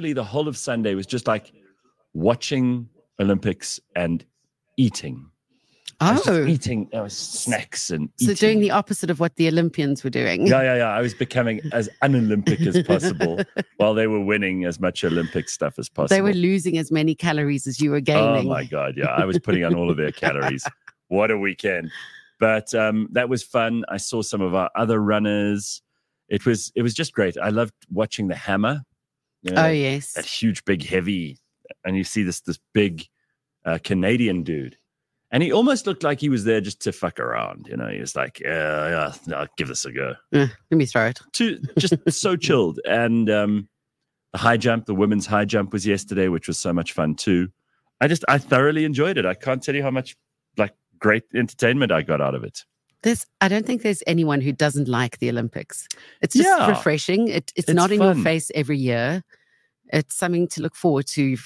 literally the whole of Sunday was just like watching Olympics and eating. I was just eating snacks and eating. So doing the opposite of what the Olympians were doing. Yeah. I was becoming as un-Olympic as possible while they were winning as much Olympic stuff as possible. They were losing as many calories as you were gaining. Oh my God, yeah. I was putting on all of their calories. What a weekend. But that was fun. I saw some of our other runners. It was just great. I loved watching the hammer. You know, yes. That huge, big, heavy. And you see this big Canadian dude. And he almost looked like he was there just to fuck around. You know, he was like, yeah, I'll give this a go. Let me throw it. Just so chilled. And the high jump, the women's high jump was yesterday, which was so much fun too. I thoroughly enjoyed it. I can't tell you how much great entertainment I got out of it. I don't think there's anyone who doesn't like the Olympics. It's just refreshing. It's not in fun. Your face every year. It's something to look forward to.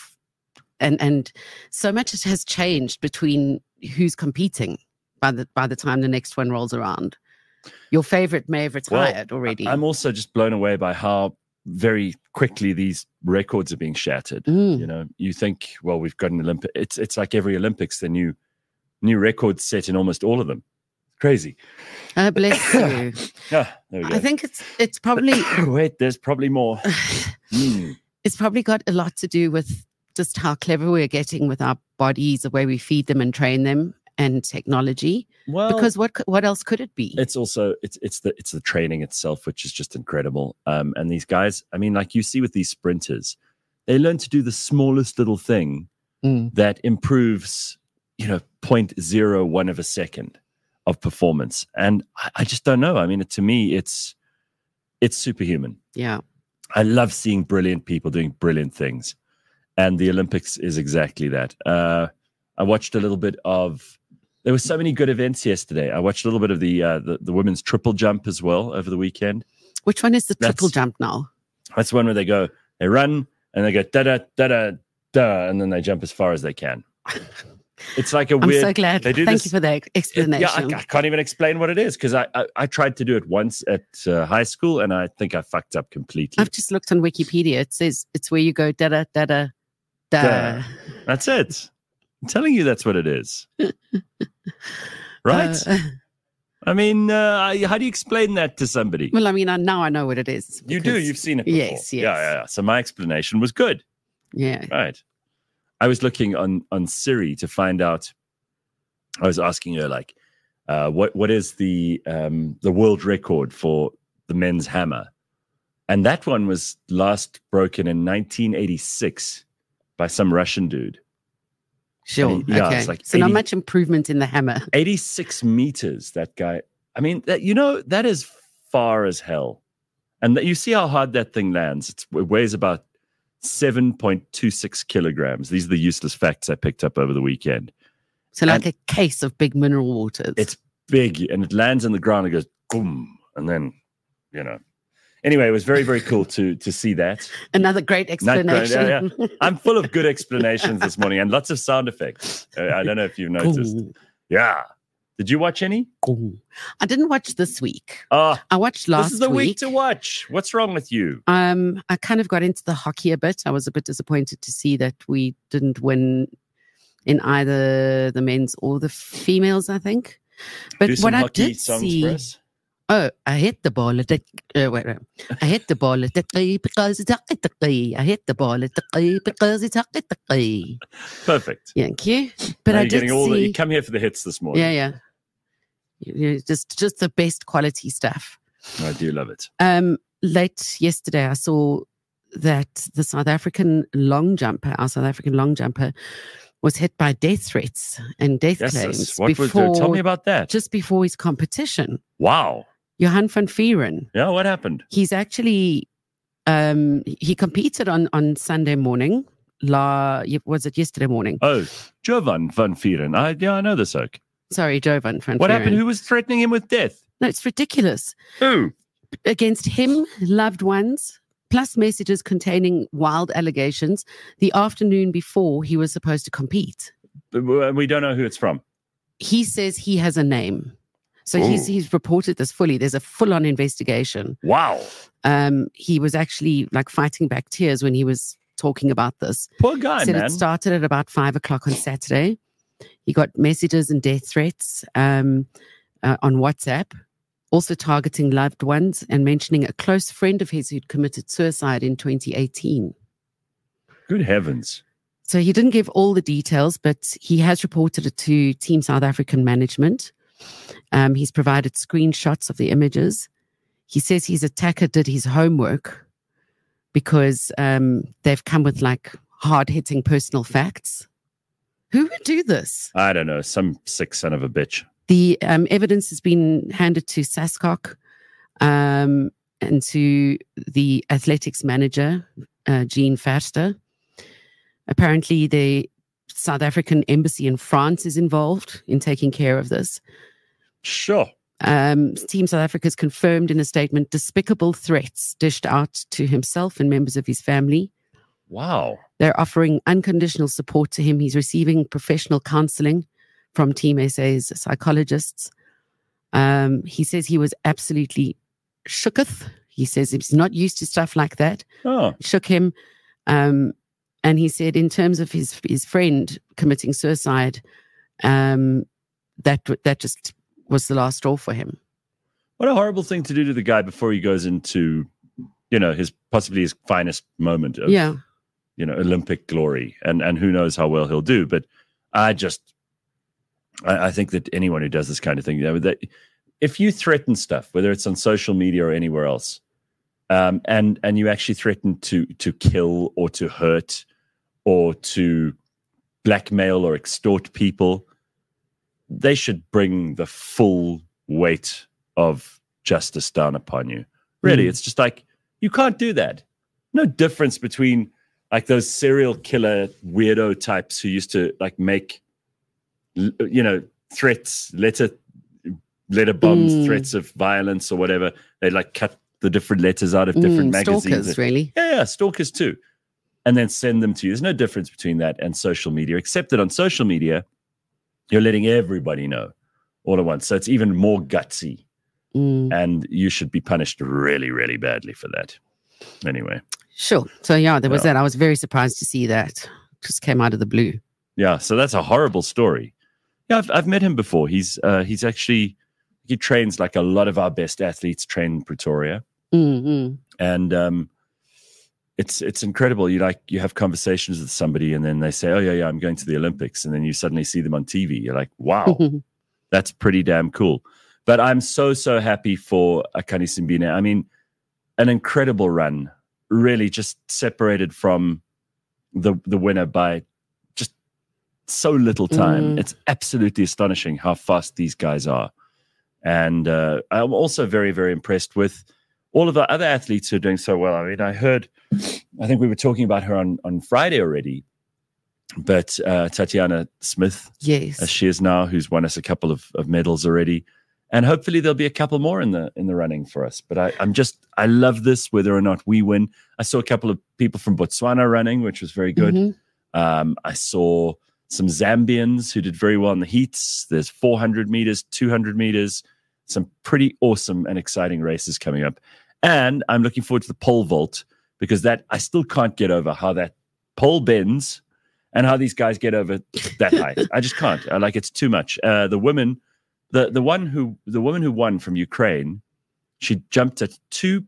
And so much has changed between who's competing by the time the next one rolls around. Your favorite may have retired already. I'm also just blown away by how very quickly these records are being shattered. You know, you think, well, we've got an Olympic. It's like every Olympics, the new records set in almost all of them. Crazy. Bless you. There we go. I think it's probably wait. There's probably more. It's probably got a lot to do with just how clever we're getting with our bodies, the way we feed them and train them, and technology. Well, because what else could it be? It's also it's the training itself, which is just incredible. And these guys, I mean, like you see with these sprinters, they learn to do the smallest little thing that improves, 0.01 of a second of performance. And I just don't know. I mean, to me, it's superhuman. Yeah. I love seeing brilliant people doing brilliant things. And the Olympics is exactly that. I watched a little bit of, there were so many good events yesterday. I watched a little bit of the women's triple jump as well over the weekend. Which one is the triple jump now? That's one where they run and they go da-da, and then they jump as far as they can. It's like I'm so glad. Thank you for that explanation. I can't even explain what it is because I tried to do it once at high school and I think I fucked up completely. I've just looked on Wikipedia. It says it's where you go da-da, da-da, da. That's it. I'm telling you that's what it is. Right? I mean, how do you explain that to somebody? Well, I mean, now I know what it is. You do. You've seen it before. Yes. Yeah. So my explanation was good. Yeah. Right. I was looking on Siri to find out. I was asking her what is the world record for the men's hammer, and that one was last broken in 1986 by some Russian dude. Sure. Okay. It's like so not much improvement in the hammer. 86 meters. That guy. I mean, that is far as hell, and you see how hard that thing lands. It weighs about 7.26 kilograms. These are the useless facts I picked up over the weekend. So like a case of big mineral waters. It's big and it lands on the ground and goes boom. And then, Anyway, it was very, very cool to see that. Another great explanation. Yeah. I'm full of good explanations this morning and lots of sound effects. I don't know if you've noticed. Yeah. Did you watch any? I didn't watch this week. I watched last week. This is the week to watch. What's wrong with you? I kind of got into the hockey a bit. I was a bit disappointed to see that we didn't win in either the men's or the females, I think. But do what some I hockey did songs see, for us? I hit the ball at the I hit the ball at the because it's at the I hit the ball at the because it's at the Perfect. Thank you. But I did see. You come here for the hits this morning. Yeah. Just the best quality stuff. I do love it. Late yesterday, I saw that the South African long jumper, was hit by death threats and death claims. Tell me about that. Just before his competition. Wow. Johan van Vieren. Yeah, what happened? He's actually, he competed on Sunday morning. Was it yesterday morning? Oh, Johan van Vieren. I know this oak. Sorry, Johan van Vieren. What happened? Who was threatening him with death? No, it's ridiculous. Who? Against him, loved ones, plus messages containing wild allegations the afternoon before he was supposed to compete. We don't know who it's from. He says he has a name. So he's reported this fully. There's a full-on investigation. Wow. He was actually fighting back tears when he was talking about this. Poor guy, Said man. it started at about 5:00 on Saturday. He got messages and death threats on WhatsApp, also targeting loved ones and mentioning a close friend of his who'd committed suicide in 2018. Good heavens. So he didn't give all the details, but he has reported it to Team South African management. He's provided screenshots of the images. He says his attacker did his homework because they've come with like hard-hitting personal facts. Who would do this? I don't know. Some sick son of a bitch. The evidence has been handed to SASCOC and to the athletics manager, Jean Verster. Apparently, the South African embassy in France is involved in taking care of this. Sure. Team South Africa has confirmed in a statement despicable threats dished out to himself and members of his family. Wow. They're offering unconditional support to him. He's receiving professional counseling from Team SA's psychologists. He says he was absolutely shooketh. He says he's not used to stuff like that. Oh. Shook him. And he said in terms of his friend committing suicide, that just was the last straw for him. What a horrible thing to do to the guy before he goes into, his possibly his finest moment of, Olympic glory. And who knows how well he'll do. But I think that anyone who does this kind of thing, that if you threaten stuff, whether it's on social media or anywhere else, and you actually threaten to kill or to hurt or to blackmail or extort people, they should bring the full weight of justice down upon you. Really, it's just like, you can't do that. No difference between like those serial killer weirdo types who used to like make, threats, letter bombs, threats of violence or whatever. They like cut the different letters out of different magazines. Stalkers, really. Yeah, stalkers too. And then send them to you. There's no difference between that and social media, except that on social media, you're letting everybody know all at once. So it's even more gutsy. And you should be punished really, really badly for that. Anyway. Sure. So, there was that. I was very surprised to see that. Just came out of the blue. Yeah, so that's a horrible story. Yeah, I've met him before. He's actually, he trains like a lot of our best athletes train in Pretoria. Mm-hmm. And it's incredible. You have conversations with somebody and then they say, oh, yeah, I'm going to the Olympics. And then you suddenly see them on TV. You're like, wow, that's pretty damn cool. But I'm so, so happy for Akani Simbine. I mean, an incredible run, really just separated from the winner by just so little time. It's absolutely astonishing how fast these guys are. And I'm also very, very impressed with all of the other athletes who are doing so well. I mean, I think we were talking about her on Friday already, but Tatiana Smith, yes, as she is now, who's won us a couple of medals already. And hopefully there'll be a couple more in the running for us. But I love this, whether or not we win. I saw a couple of people from Botswana running, which was very good. I saw some Zambians who did very well in the heats. There's 400 meters, 200 meters, some pretty awesome and exciting races coming up. And I'm looking forward to the pole vault, because that I still can't get over how that pole bends and how these guys get over that height. I just can't. It's too much. The women. The woman who won from Ukraine, she jumped at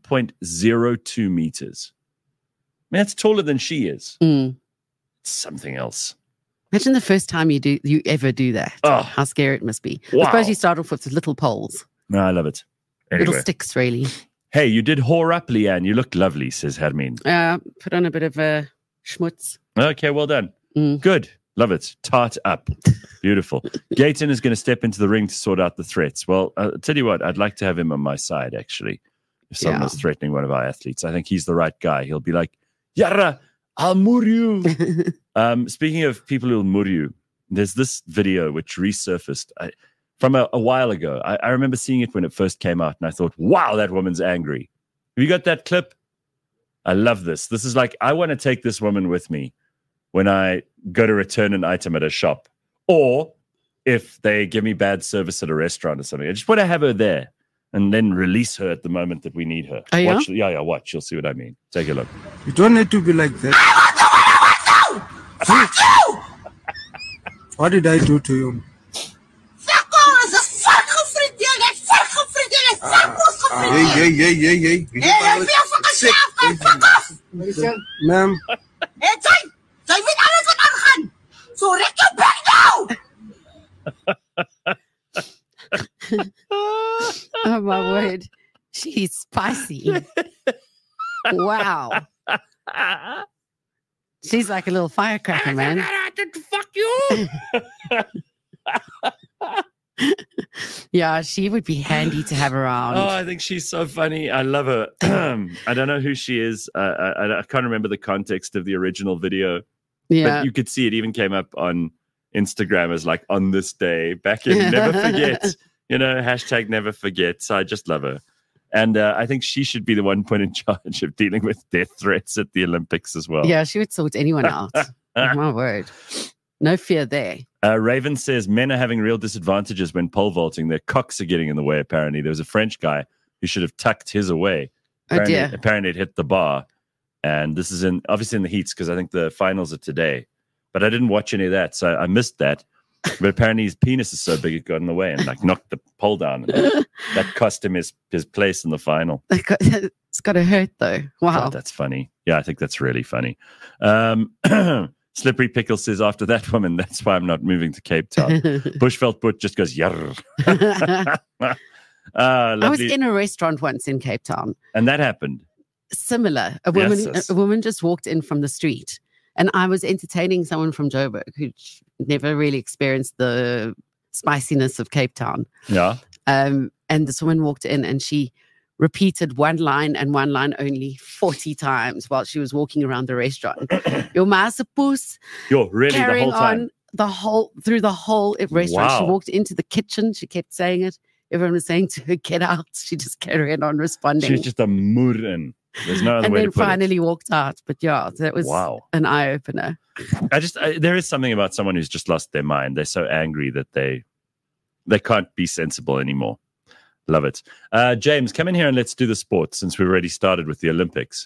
2.02 meters. I mean, that's taller than she is. It's something else. Imagine the first time you ever do that. Oh, how scary it must be. Wow. I suppose you start off with little poles. No, I love it. Anyway. Little sticks, really. Hey, you did whore up, Leanne. You look lovely, says Hermine. Put on a bit of schmutz. Okay, well done. Good. Love it. Tart up. Beautiful. Gayton is going to step into the ring to sort out the threats. Well, I'll tell you what, I'd like to have him on my side, actually. If someone was threatening one of our athletes, I think he's the right guy. He'll be like, Yara, I'll mur you. Speaking of people who'll mur you, there's this video which resurfaced from a while ago. I remember seeing it when it first came out, and I thought, wow, that woman's angry. Have you got that clip? I love this. This is like, I want to take this woman with me when I go to return an item at a shop, or if they give me bad service at a restaurant or something. I just want to have her there and then release her at the moment that we need her. Oh, yeah? Watch. You'll see what I mean. Take a look. You don't need to be like that. What did I do to you? Hey. Ma'am. Hey, jy weet alles wat aangaan. So rek jou bek nou. Oh my word. She's spicy. Wow. She's like a little firecracker, man. Fuck you. Yeah, she would be handy to have around. Oh, I think she's so funny. I love her. I don't know who she is. I can't remember the context of the original video. Yeah. But you could see it even came up on Instagram as like on this day back in Never Forget, hashtag Never Forget. So I just love her. And I think she should be the one put in charge of dealing with death threats at the Olympics as well. Yeah, she would sort anyone out. Oh, my word. No fear there. Raven says men are having real disadvantages when pole vaulting. Their cocks are getting in the way, apparently. There was a French guy who should have tucked his away. Apparently it hit the bar. And this is obviously in the heats because I think the finals are today. But I didn't watch any of that, so I missed that. But apparently his penis is so big it got in the way and like knocked the pole down. And that cost him his place in the final. It's got to hurt though. Wow. Oh, that's funny. Yeah, I think that's really funny. Slippery Pickle says, after that woman, that's why I'm not moving to Cape Town. Bushveld Butt just goes, yarr. I was in a restaurant once in Cape Town. And that happened. Similar. A woman just walked in from the street. And I was entertaining someone from Joburg who never really experienced the spiciness of Cape Town. Yeah. And this woman walked in and she repeated one line and one line only 40 times while she was walking around the restaurant. Your masapoos. Yo, really, carrying the whole time? Through the whole restaurant. Wow. She walked into the kitchen. She kept saying it. Everyone was saying to her, get out. She just carried on responding. She's just a murren. There's no other and way then to put finally walked out. But yeah, that was an eye-opener. There is something about someone who's just lost their mind. They're so angry that they can't be sensible anymore. Love it. James, come in here and let's do the sport since we've already started with the Olympics.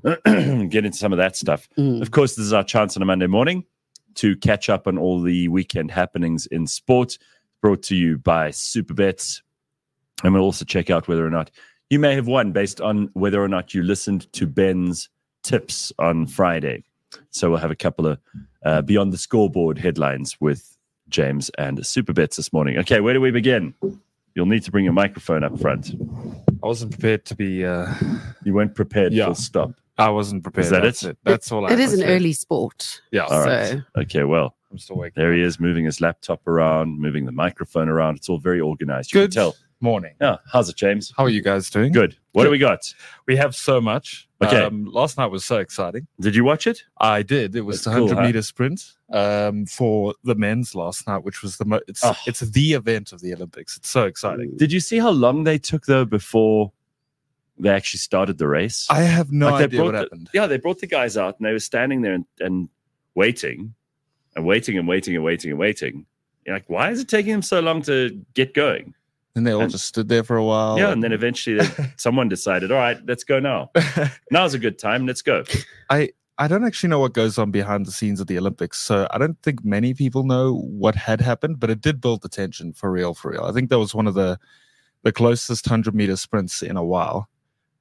Get into some of that stuff. Of course, this is our chance on a Monday morning to catch up on all the weekend happenings in sport, brought to you by Superbets. And we'll also check out whether or not you may have won based on whether or not you listened to Ben's tips on Friday. So we'll have a couple of Beyond the Scoreboard headlines with James and Superbets this morning. Okay, where do we begin? You'll need to bring your microphone up front. I wasn't prepared to be... You weren't prepared, full stop. I wasn't prepared. Is that it? That's all I It is an early sport. Yeah. All right. Okay, well, I'm still waking there he is, moving his laptop around, moving the microphone around. It's all very organized. You Good can tell. Morning. Yeah. How's it, James? How are you guys doing? Good. What do we got? We have so much. Okay. Last night was so exciting. Did you watch it? I did. It was That's the cool, 100-meter sprint for the men's last night, which was it's the event of the Olympics. It's so exciting. Did you see how long they took, though, before they actually started the race? I have no idea what happened. They brought the guys out, and they were standing there and waiting and waiting and waiting and waiting and waiting. You're like, why is it taking them so long to get going? And they all just stood there for a while. Yeah, and then eventually someone decided, all right, let's go now. Now's a good time. Let's go. I don't actually know what goes on behind the scenes of the Olympics, so I don't think many people know what had happened, but it did build the tension for real. I think that was one of the closest 100-meter sprints in a while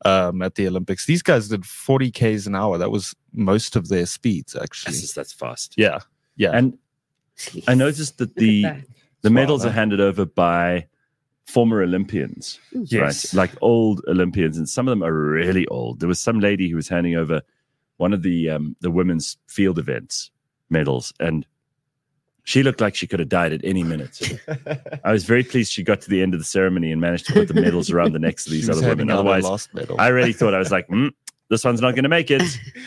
at the Olympics. These guys did 40 Ks an hour. That was most of their speeds, actually. That's fast. Yeah. And I noticed that the medals are handed over by former Olympians, yes, right? Like old Olympians, and some of them are really old. There was some lady who was handing over one of the women's field events medals, and she looked like she could have died at any minute. I was very pleased she got to the end of the ceremony and managed to put the medals around the necks of these other women. Otherwise, I really thought, I was like, this one's not going to make it.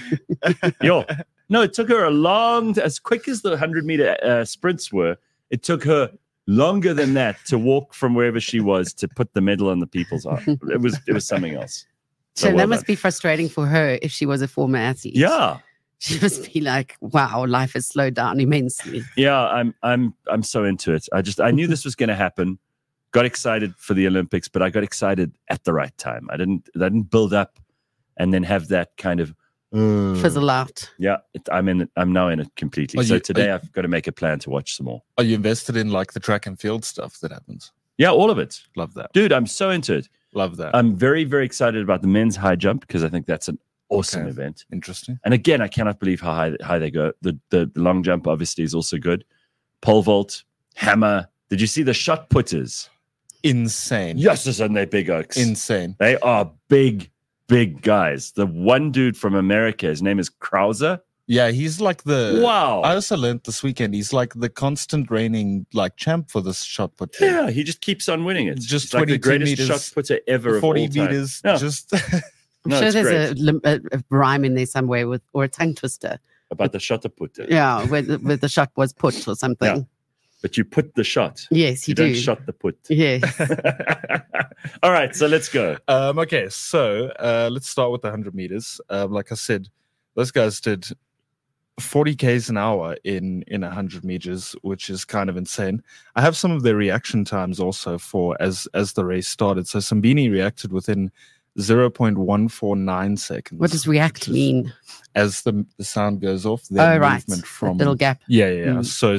No, it took her as quick as the 100-meter sprints were, it took her longer than that to walk from wherever she was to put the medal on the people's arm. It was something else. So that must be frustrating for her if she was a former athlete. Yeah. She must be like, wow, life has slowed down immensely. Yeah, I'm so into it. I knew this was going to happen. Got excited for the Olympics, but I got excited at the right time. I didn't build up and then have that kind of fizzle out. Yeah, I'm now in it completely. So today I've got to make a plan to watch some more. Are you invested in like the track and field stuff that happens? Yeah, all of it. Love that. Dude, I'm so into it. Love that. I'm very, very excited about the men's high jump because I think that's an awesome event. Interesting. And again, I cannot believe how high they go. The long jump obviously is also good. Pole vault, hammer. Did you see the shot putters? Insane. Yes, and they're big oaks. Insane. They are big guys. The one dude from America, his name is Krauser. Yeah, he's like wow. I also learned this weekend he's like the constant reigning like champ for this shot put. Yeah, he just keeps on winning it. Just like the greatest meters, shot putter ever. 40 of all time. meters. Yeah. Just. I'm sure there's a rhyme in there somewhere or a tongue twister about the shot putter. Yeah, where the shot was put or something. Yeah. But you put the shot. Yes, you don't shot the put. Yes. All right, so let's go. Okay, so let's start with the 100 meters. Like I said, those guys did 40 k's an hour in 100 meters, which is kind of insane. I have some of their reaction times also for as the race started. So Sambini reacted within 0.149 seconds. What does react mean? As the sound goes off, their movement from that little gap. Yeah. So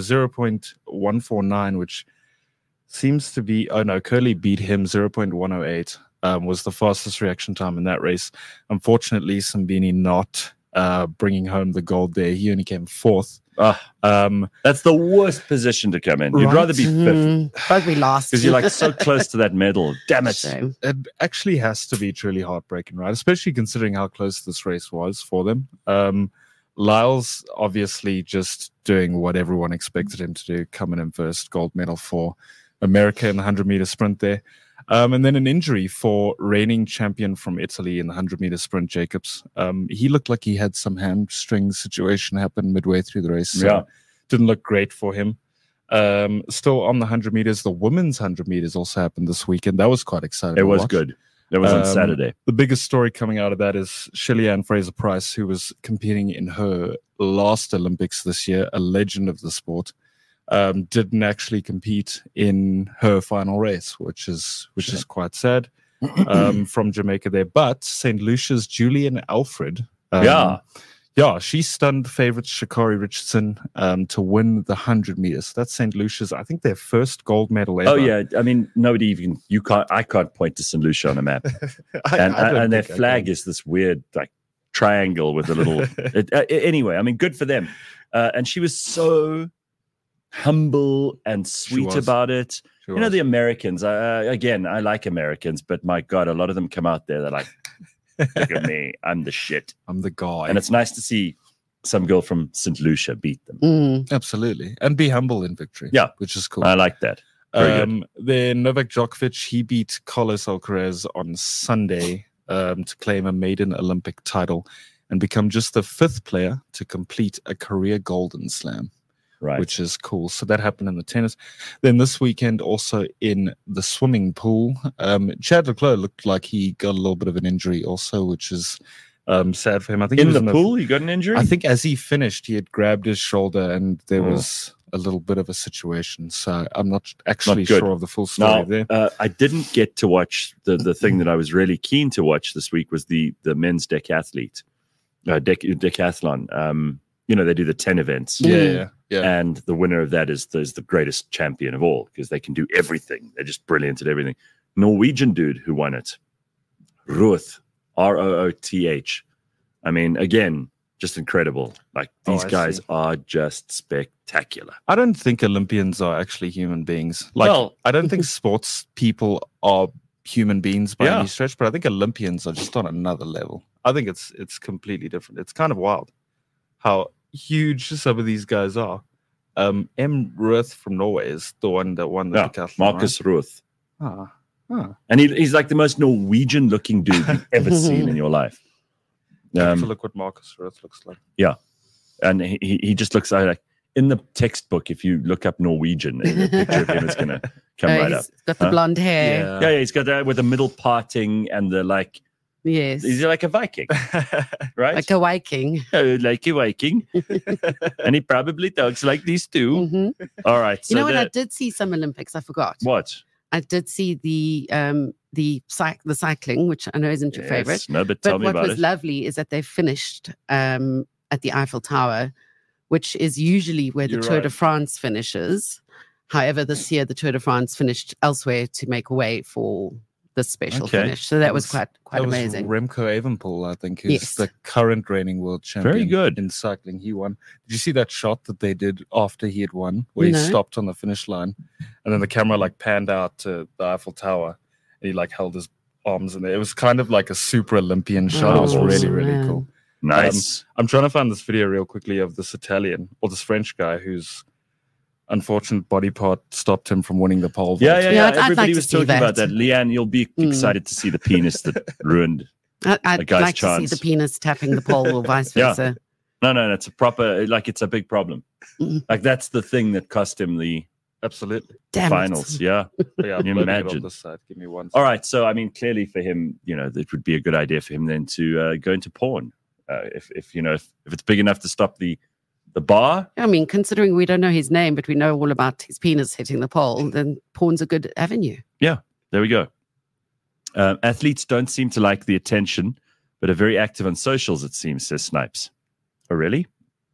0.149, which seems to be Curly beat him 0.108. Was the fastest reaction time in that race. Unfortunately, Sambini not bringing home the gold there. He only came fourth. That's the worst position to come in. You'd rather be fifth. Rather be last. Because you're like so close to that medal. Damn it. Shame. It actually has to be truly heartbreaking, right? Especially considering how close this race was for them. Lyle's obviously just doing what everyone expected him to do, coming in first, gold medal for America in the 100-meter sprint there. And then an injury for reigning champion from Italy in the 100-meter sprint, Jacobs. He looked like he had some hamstring situation happen midway through the race. So didn't look great for him. Still on the 100 meters, the women's 100 meters also happened this weekend. That was quite exciting. It was good. It was on Saturday. The biggest story coming out of that is Shelley-Ann Fraser-Price, who was competing in her last Olympics this year, a legend of the sport. Didn't actually compete in her final race, which is quite sad. From Jamaica there, but St. Lucia's Julian Alfred, she stunned favorites Sha'Carri Richardson to win the 100 meters. That's St. Lucia's, I think, their first gold medal ever. Oh yeah, I mean, I can't point to St. Lucia on a map, and their flag is this weird like triangle with a little. Anyway, I mean, good for them. And she was so humble and sweet about it. You know, the Americans, again, I like Americans, but my God, a lot of them come out there, they're like, look at me, I'm the shit. I'm the guy. And it's nice to see some girl from St. Lucia beat them. Absolutely. And be humble in victory. Yeah. Which is cool. I like that. Very good. Then Novak Djokovic, he beat Carlos Alcaraz on Sunday to claim a maiden Olympic title and become just the 5th player to complete a career Golden Slam. Right. Which is cool. So that happened in the tennis. Then this weekend, also in the swimming pool, Chad Leclerc looked like he got a little bit of an injury also, which is sad for him. I think in the pool, he got an injury? I think as he finished, he had grabbed his shoulder and there was a little bit of a situation. So I'm not actually sure of the full story there. I didn't get to watch the thing that I was really keen to watch this week was the men's decathlon. They do the 10 events. Yeah. And the winner of that is the greatest champion of all because they can do everything. They're just brilliant at everything. Norwegian dude who won it, Rooth, Rooth. I mean, again, just incredible. Like these guys are just spectacular. I don't think Olympians are actually human beings. I don't think sports people are human beings by any stretch, but I think Olympians are just on another level. I think it's completely different. It's kind of wild how huge some of these guys are. M. Rooth from Norway is the one that won the decathlon. Marcus Rooth. And he's like the most Norwegian looking dude you've ever seen in your life. Look what Marcus Rooth looks like. Yeah. And he just looks like in the textbook, if you look up Norwegian, the picture of him is going to come right up. He's got the blonde hair. Yeah, he's got that with the middle parting and the like. Yes. He's like a Viking, right? Like a Viking. Like a Viking. And he probably talks like these too. Mm-hmm. All right. You know what? I did see some Olympics. I forgot. What? I did see the cycling, which I know isn't your favorite. No, but tell me what about was it. lovely is that they finished at the Eiffel Tower, which is usually where the You're Tour de right. France finishes. However, this year the Tour de France finished elsewhere to make way for this special Okay. finish. So that was quite That was amazing. Remco Evenepoel, I think, who's Yes. the current reigning world champion. Very good. In cycling. He won. Did you see that shot that they did after he had won, where he No. stopped on the finish line, and then the camera like panned out to the Eiffel Tower, and he like held his arms in there. It was kind of like a super Olympian shot. It was Oh, really, really man. cool. Nice. I'm trying to find this video real quickly of this Italian or this French guy whose unfortunate body part stopped him from winning the pole vault. Yeah. I'd Everybody like to was see talking about that. that. Leanne, you'll be excited to see the penis that ruined. I'd guy's like to chance. see the penis tapping the pole or vice Yeah. versa. No, it's a proper, like, it's a big problem. Mhm. Like, that's the thing that cost him the Absolutely. Damn finals. it. Yeah. Yeah, Can you I'm looking it up imagine? this side. Give me one. All right. So, I mean, clearly for him, it would be a good idea for him then to go into porn. If it's big enough to stop the bar. I mean, considering we don't know his name, but we know all about his penis hitting the pole, then porn's a good avenue. There we go. Athletes don't seem to like the attention, but are very active on socials, it seems, says Snipes. Oh, really?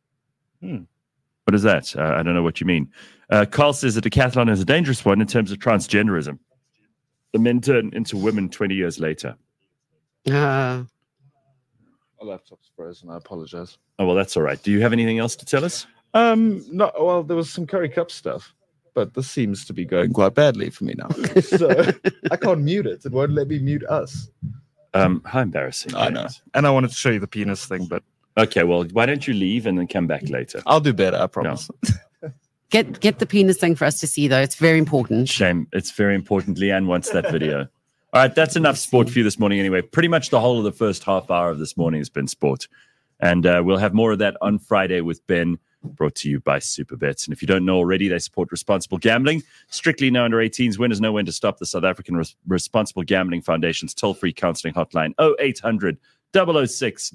What is that? I don't know what you mean. Carl says that decathlon is a dangerous one in terms of transgenderism. The men turn into women 20 years later. My laptop's frozen. I apologize. Oh, well, that's all right. Do you have anything else to tell us? No. Well, there was some Curry Cup stuff, but this seems to be going quite badly for me now. So I can't mute it. It won't let me mute us. How embarrassing. I know. And I wanted to show you the penis thing, but Okay, well, why don't you leave and then come back later? I'll do better. I promise. Get the penis thing for us to see, though. It's very important. Shame. It's very important. Leanne wants that video. All right, that's enough sport for you this morning anyway. Pretty much the whole of the first half hour of this morning has been sport. And we'll have more of that on Friday with Ben, brought to you by Superbets. And if you don't know already, they support responsible gambling. Strictly no under 18s. Winners know when to stop. The South African Responsible Gambling Foundation's toll-free counseling hotline, 0800 006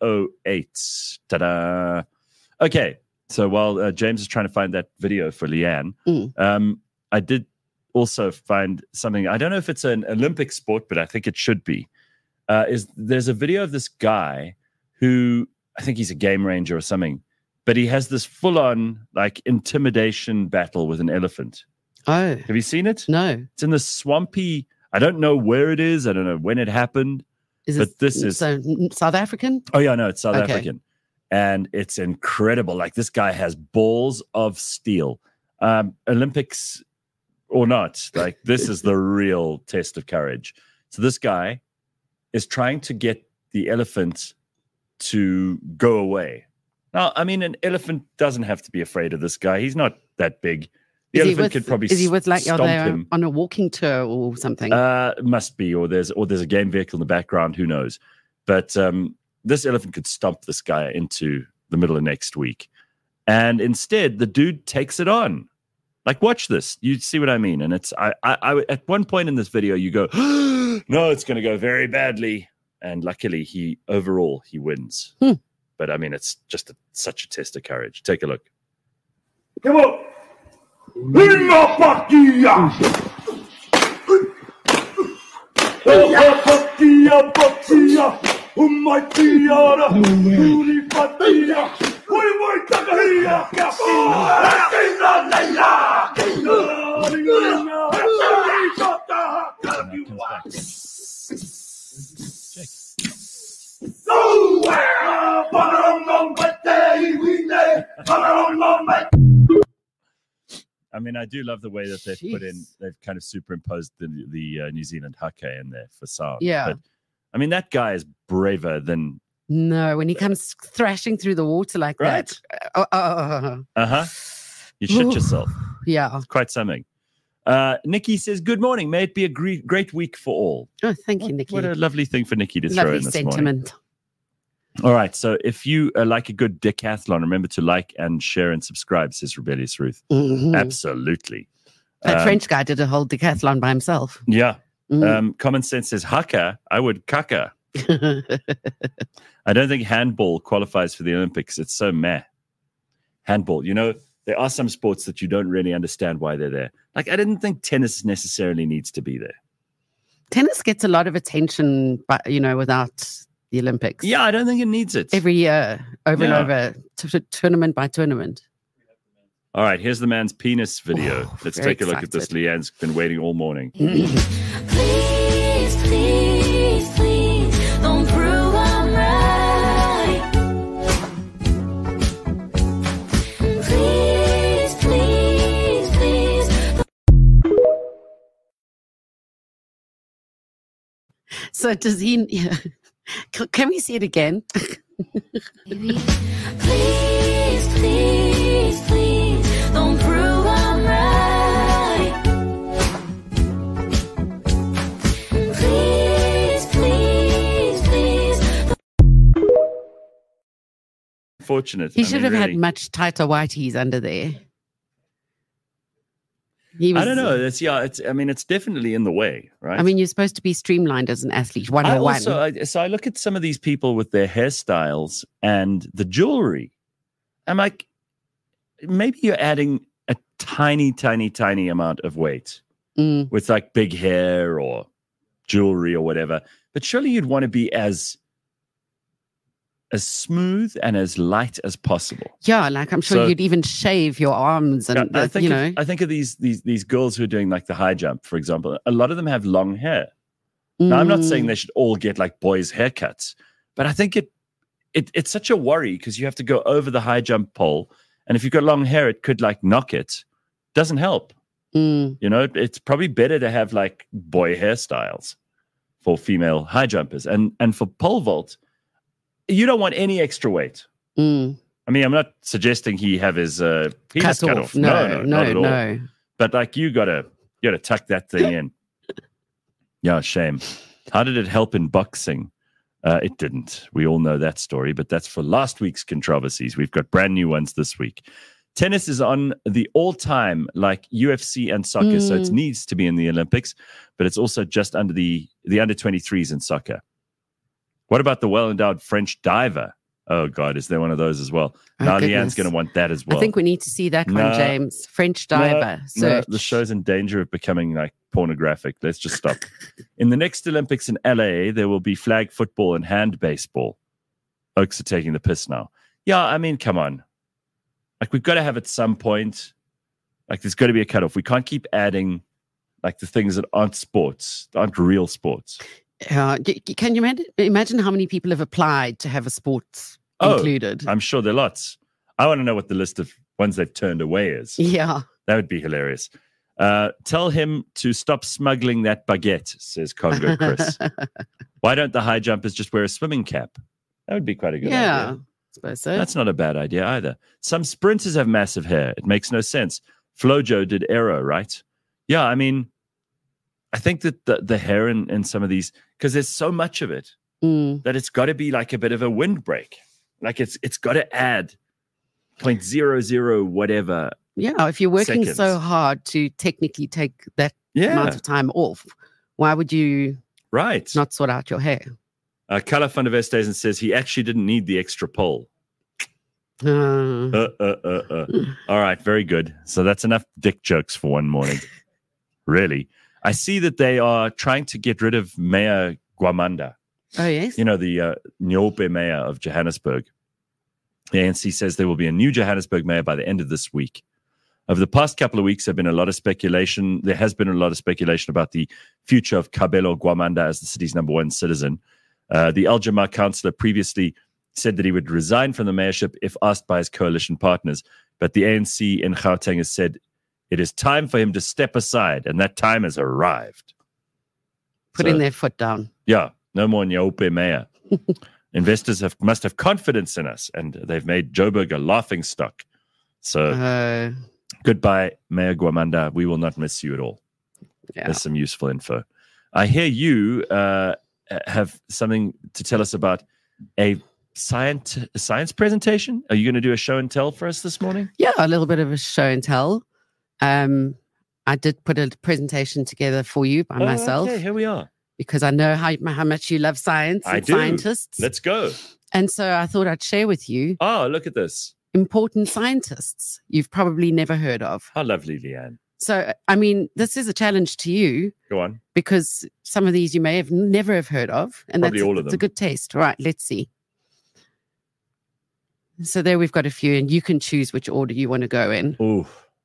008. Ta-da. Okay, so while James is trying to find that video for Leanne, I did also find something. I don't know if it's an Olympic sport, but I think it should be. There's a video of this guy who, I think he's a game ranger or something, but he has this full-on like intimidation battle with an elephant. Oh, Have you seen it? no. It's in the swampy. I don't know where it is. I don't know when it happened. But this is- so South African? Oh yeah, no, it's South Okay. African, and it's incredible. Like this guy has balls of steel. Olympics or not, like this is the real test of courage. So this guy is trying to get the elephant to go away. Now, I mean, an elephant doesn't have to be afraid of this guy. He's not that big. The elephant could probably is he with like, are stomp they him. on a walking tour or something? Must be, or there's a game vehicle in the background. Who knows? But this elephant could stomp this guy into the middle of next week, and instead the dude takes it on. Like, watch this. You see what I mean? And it's I at one point in this video, you go, no, it's going to go very badly, and luckily he wins. But I mean, it's just such a test of courage. Take a look. Come on. Lima Pakia. Pakia, Pakia. Umaitia. Uri Patia. Uri Takahia. Kina Leila. I mean, I do love the way that they've kind of superimposed the New Zealand haka in there for sound. Yeah. But I mean, that guy is braver than. No, when he comes thrashing through the water like Right. that. You shit yourself. Yeah. Quite something. Nikki says, good morning. May it be a great week for all. Oh, thank you, Nikki. What a lovely thing for Nikki to throw Lovely in this morning. sentiment. All right. So if you like a good decathlon, remember to like and share and subscribe, says Rebellious Ruth. Mhm. Absolutely. That French guy did a whole decathlon by himself. Yeah. Mm. Common sense says haka. I would kaka. I don't think handball qualifies for the Olympics. It's so meh. Handball. You know, there are some sports that you don't really understand why they're there. Like, I didn't think tennis necessarily needs to be there. Tennis gets a lot of attention, but without the Olympics. Yeah, I don't think it needs it. Every year, over and over, tournament by tournament. All right, here's the man's penis video. Oh, Let's very take a look at this. excited. Leanne's been waiting all morning. Please, please, please, don't prove I'm right. Please, please, please. So does he? Can we see it again? Please, please, please, don't prove I'm right. Please, please, please. Fortunate. He I should mean, have had really. much tighter whiteys under there. He was, I don't know. It's definitely in the way, right? I mean, you're supposed to be streamlined as an athlete. 101. So I look at some of these people with their hairstyles and the jewelry. I'm like, maybe you're adding a tiny, tiny, tiny amount of weight with like big hair or jewelry or whatever. But surely you'd want to be as smooth and as light as possible. Yeah, like I'm sure So- you'd even shave your arms and I think of these girls who are doing like the high jump, for example. A lot of them have long hair. Now, I'm not saying they should all get like boys' haircuts, but I think it's such a worry because you have to go over the high jump pole, and if you've got long hair, it could like knock it. Doesn't help. It's probably better to have like boy hairstyles for female high jumpers, and for pole vault, you don't want any extra weight. I mean, I'm not suggesting he have his penis cut off. No, not at all. no. But like you gotta tuck that thing in. Yeah, shame. How did it help in boxing? It didn't. We all know that story, but that's for last week's controversies. We've got brand new ones this week. Tennis is on the all-time like UFC and soccer, so it needs to be in the Olympics, but it's also just under the under 23s in soccer. What about the well-endowed French diver? Oh, God, is there one of those as well? Oh, Now goodness. Leanne's going to want that as well. I think we need to see that one, No. James. French diver. No, Search. the show's in danger of becoming like pornographic. Let's just stop. In the next Olympics in LA, there will be flag football and hand baseball. Oaks are taking the piss now. Yeah, I mean, come on. Like, we've got to have at some point, like, there's got to be a cutoff. We can't keep adding like the things that aren't sports, aren't real sports. Can you imagine how many people have applied to have a sport included? I'm sure there are lots. I want to know what the list of ones they've turned away is. Yeah. That would be hilarious. Tell him to stop smuggling that baguette, says Congo Chris. Why don't the high jumpers just wear a swimming cap? That would be quite a good Yeah, idea. I suppose so. That's not a bad idea either. Some sprinters have massive hair. It makes no sense. Flojo did aero, right? Yeah, I mean, I think that the hair in some of these, because there's so much of it, that it's got to be like a bit of a windbreak. Like it's got to add 0.00 whatever. Yeah, if you're working seconds. so hard to technically take that amount of time off, why would you Right. not sort out your hair? Carla van der Westhuizen says he actually didn't need the extra pole. All right, very good. So that's enough dick jokes for one morning. Really. I see that they are trying to get rid of Mayor Gwamanda. Oh, yes. You know, the Nyobe mayor of Johannesburg. The ANC says there will be a new Johannesburg mayor by the end of this week. Over the past couple of weeks, there has been a lot of speculation about the future of Kabelo Gwamanda as the city's number one citizen. The Al Jamar councillor previously said that he would resign from the mayorship if asked by his coalition partners. But the ANC in Gauteng has said it is time for him to step aside, and that time has arrived. Putting their foot down. Yeah, no more Nyope mayor. Investors must have confidence in us, and they've made Joburg a laughing stock. So goodbye, Mayor Gwamanda. We will not miss you at all. Yeah. There's some useful info. I hear you have something to tell us about a science presentation. Are you going to do a show and tell for us this morning? Yeah, a little bit of a show and tell. I did put a presentation together for you by myself. Okay, here we are. Because I know how much you love science and I do. scientists. Let's go. And so I thought I'd share with you. Oh, look at this. important scientists you've probably never heard of. How lovely, Leanne. So, I mean, this is a challenge to you Go on. because some of these you may have never have heard of. And Probably all of that's a them. good taste. Right, let's see. So there we've got a few, and you can choose which order you want to go in. Ooh.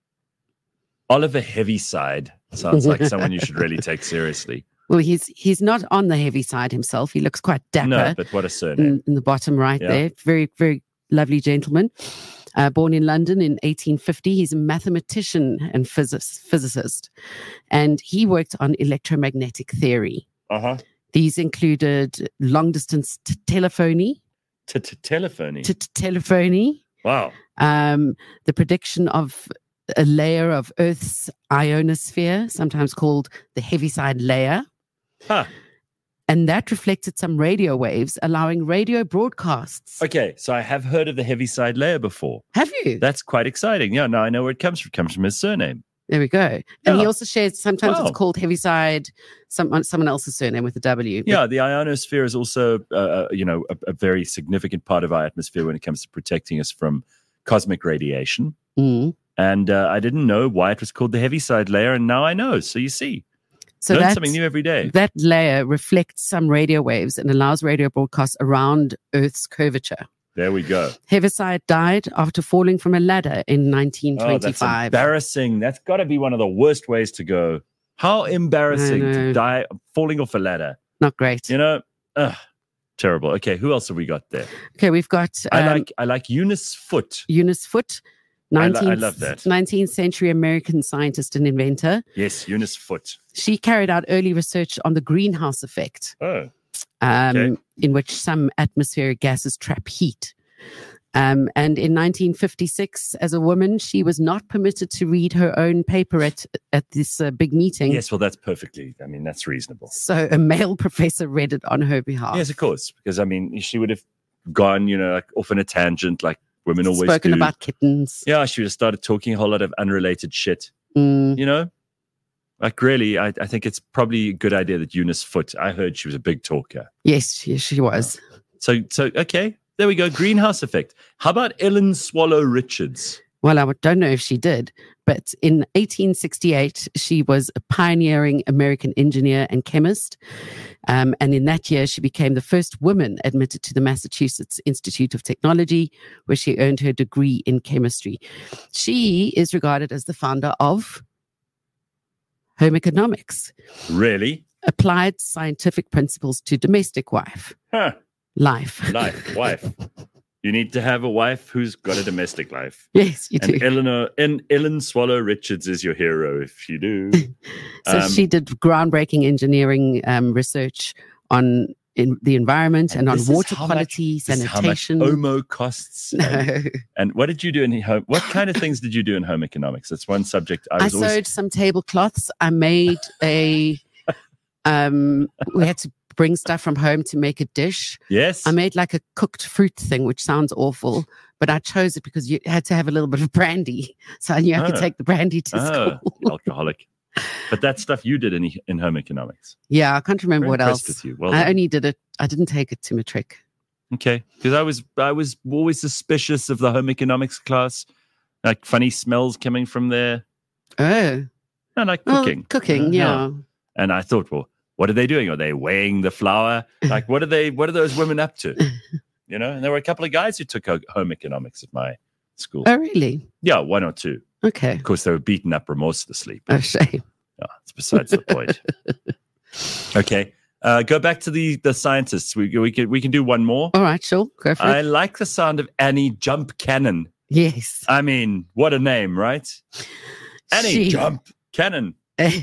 Oliver Heaviside sounds like someone you should really take seriously. Well, he's not on the heavy side himself. He looks quite dapper. No, but what a surname. in the bottom right Yeah. there. Very, very lovely gentleman. Born in London in 1850. He's a mathematician and physicist. And he worked on electromagnetic theory. Uh-huh. These included long-distance telephony, Telephony. telephony, Wow. the prediction of a layer of Earth's ionosphere, sometimes called the heaviside layer. Huh. And that reflected some radio waves, allowing radio broadcasts. Okay, so I have heard of the Heaviside layer before. Have you? That's quite exciting. Yeah, now I know where it comes from. It comes from his surname. There we go. And he Yeah. also shares, sometimes Wow. it's called Heaviside, someone else's surname with a W. But Yeah, the ionosphere is also, a very significant part of our atmosphere when it comes to protecting us from cosmic radiation. Mm. And I didn't know why it was called the Heaviside layer, and now I know. So you see, So learn something new every day. that layer reflects some radio waves and allows radio broadcasts around Earth's curvature. There we go. Heaviside died after falling from a ladder in Oh, that's 1925. embarrassing. That's got to be one of the worst ways to go. How embarrassing I to know. die falling off a ladder. Not great. You know, terrible. Okay, who else have we got there? Okay, we've got I like Eunice Foote. Eunice Foote, I love that. 19th century American scientist and inventor. Yes, Eunice Foote. She carried out early research on the greenhouse effect. Oh, In which some atmospheric gases trap heat. And in 1956, as a woman, she was not permitted to read her own paper at this big meeting. yes. Well, that's perfectly. I mean, that's reasonable. So a male professor read it on her behalf. Yes, of course. Because I mean, she would have gone, like off in a tangent, like women always Spoken do. about kittens. Yeah, she would have started talking a whole lot of unrelated shit. Mm, You know, like really, I think it's probably a good idea that Eunice Foote. I heard she was a big talker. yes, she was. So okay, there we go. Greenhouse effect. How about Ellen Swallow Richards? Well, I don't know if she did, but in 1868, she was a pioneering American engineer and chemist. And in that year, she became the first woman admitted to the Massachusetts Institute of Technology, where she earned her degree in chemistry. She is regarded as the founder of home economics, Really? applied scientific principles to domestic life. Life, wife. You need to have a wife who's got a domestic life. Yes, you do. And Ellen Swallow Richards is your hero if you do. So she did groundbreaking engineering research on the environment and on this is water how quality, This is how much sanitation. OMO costs. No. And what did you do in home? What kind of things did you do in home economics? That's one subject I I was always. sewed some tablecloths. I made we had to bring stuff from home to make a dish. Yes. I made like a cooked fruit thing, which sounds awful, but I chose it because you had to have a little bit of brandy. So I knew I could Oh. take the brandy to Oh, school. alcoholic. But that stuff you did in home economics. Yeah, I can't remember Very what impressed else. with you. Well I done. only did it. I didn't take it to matric. Okay, because I was always suspicious of the home economics class, like funny smells coming from there. Oh, No, like well, cooking. cooking, yeah. And I thought, well, what are they doing? Are they weighing the flour? Like, what are those women up to? And there were a couple of guys who took home economics at my school. Oh, really? Yeah, one or two. Okay. Of course, they were beaten up remorselessly. Oh, shame. Yeah, it's besides the point. Okay, go back to the scientists. We can do one more. All right, sure. Go for I it. like the sound of Annie Jump Cannon. Yes. I mean, what a name, right? Annie She- Jump Cannon.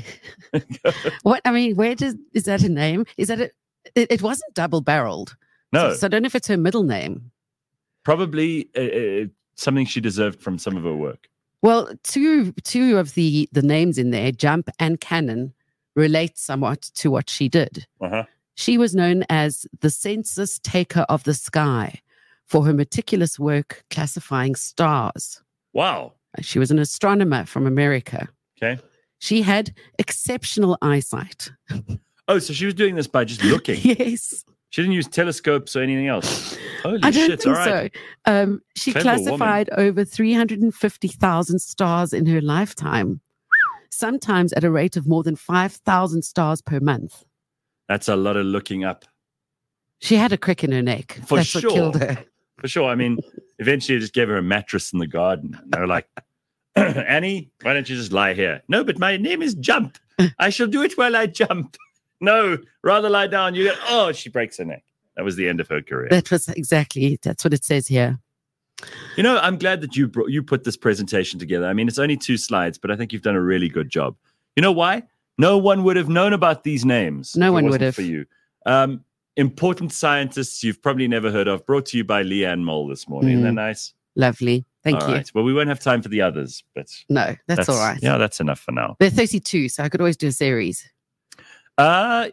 What? I mean, is that a name? Is that it wasn't double barreled. No, So I don't know if it's her middle name. probably something she deserved from some of her work. Well, two of the names in there, Jump and Cannon, relate somewhat to what she did. Uh-huh. She was known as the census taker of the sky for her meticulous work classifying stars. Wow. She was an astronomer from America. Okay. She had exceptional eyesight. Oh, so she was doing this by just looking. Yes. She didn't use telescopes or anything else. Holy I don't shit! think All right. so. She Clever classified over 350,000 stars in her lifetime, sometimes at a rate of more than 5,000 stars per month. That's a lot of looking up. She had a crick in her neck. For That's sure. what killed her. For sure. I mean, eventually, they just gave her a mattress in the garden. They were like, Annie, why don't you just lie here? No, but my name is Jump. I shall do it while I jump. No, rather lie down. You go, she breaks her neck. That was the end of her career. That's what it says here. You know, I'm glad that you put this presentation together. I mean, it's only 2 slides, but I think you've done a really good job. You know why? No one would have known about these names. No if it one would wasn't have. For you. Important scientists you've probably never heard of, brought to you by Leanne Mole this morning. Isn't that nice? Lovely. Thank All you. right. Well, we won't have time for the others, but No, that's all right. Yeah, that's enough for now. They're 32, so I could always do a series. How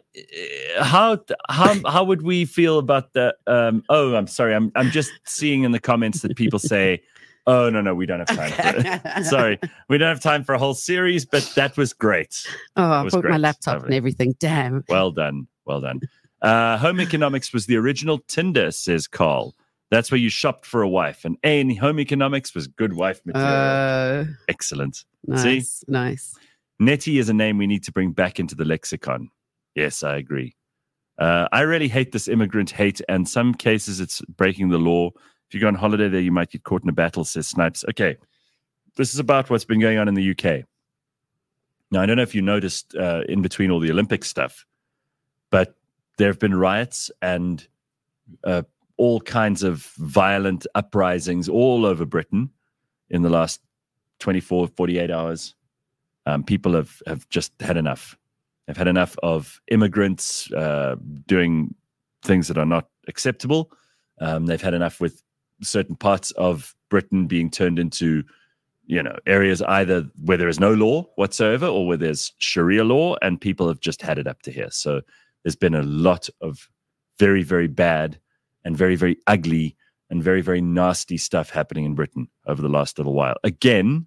would we feel about the? I'm sorry. I'm just seeing in the comments that people say, "Oh no, we don't have time for it." Sorry, we don't have time for a whole series, but that was great. Oh, I was brought my great. laptop Lovely. and everything. Damn. Well done. Home economics was the original Tinder, says Carl. That's where you shopped for a wife, and home economics was good wife material. Excellent. See? Nice. Nettie is a name we need to bring back into the lexicon. Yes, I agree. I really hate this immigrant hate, and some cases it's breaking the law. If you go on holiday there, you might get caught in a battle, says Snipes. Okay, this is about what's been going on in the UK. Now, I don't know if you noticed in between all the Olympic stuff, but there have been riots and all kinds of violent uprisings all over Britain in the last 24, 48 hours. People have just had enough. They've had enough of immigrants doing things that are not acceptable. They've had enough with certain parts of Britain being turned into, areas either where there is no law whatsoever or where there's Sharia law, and people have just had it up to here. So there's been a lot of very, very bad and very, very ugly and very, very nasty stuff happening in Britain over the last little while. Again,